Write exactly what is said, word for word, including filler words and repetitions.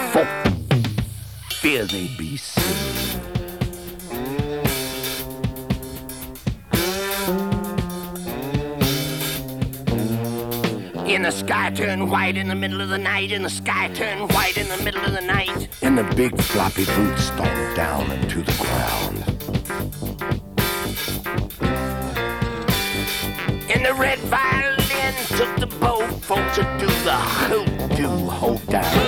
For fear they be seen. And the sky turned white in the middle of the night, and the sky turned white in the middle of the night. And the big floppy boots stomped down into the ground. And the red violin took the bow folks to do the hoodoo hold down.